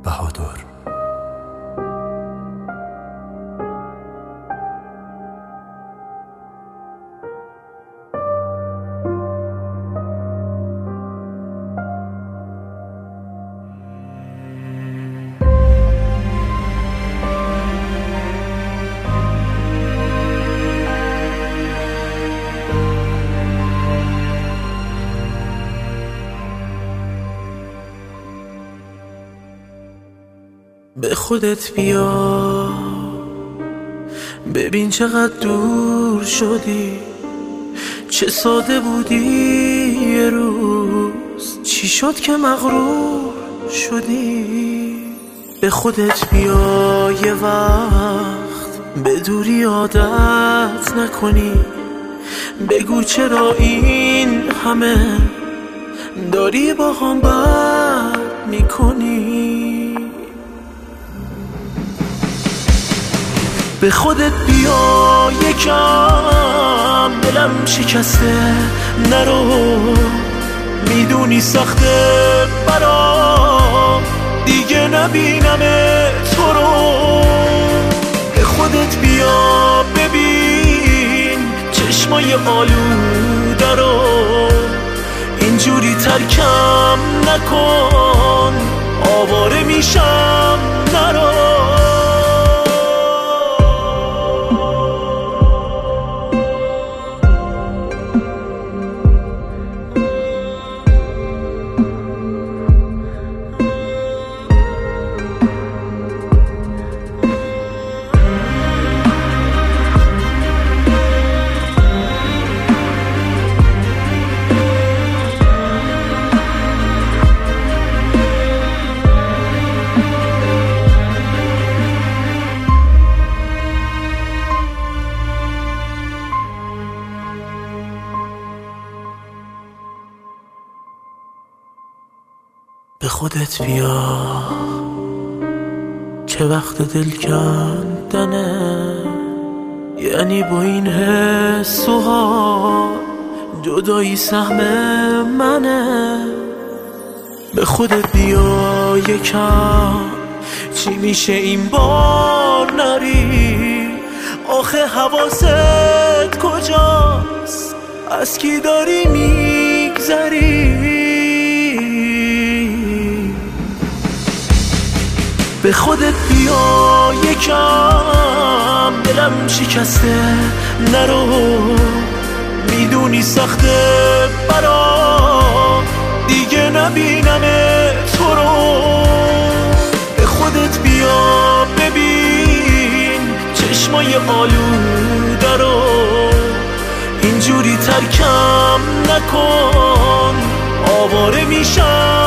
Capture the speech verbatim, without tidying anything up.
بهادر. به خودت بیا، ببین چقدر دور شدی، چه ساده بودی یه روز، چی شد که مغرور شدی. به خودت بیا یه وقت، به دوری عادت نکنی، بگو چرا این همه داری با هم بد میکنی. به خودت بیا یکم، دلم شکسته نرو، میدونی سخته برام دیگه نبینم تو رو. به خودت بیا ببین چشمای آلوده رو، اینجوری ترکم نکن، آواره میشم نرو. به خودت بیا که وقت دل کندنه، یعنی با این حس و حال جدایی سهم منه. به خودت بیا یکم، چی میشه این بار نری، آخه حواست کجاست، از کی داری میگذری. به خودت بیا یکم، دلم شکسته نرو، میدونی سخته برام دیگه نبینم تو رو. به خودت بیا ببین چشمای آلوده رو، اینجوری ترکم نکن، آواره میشم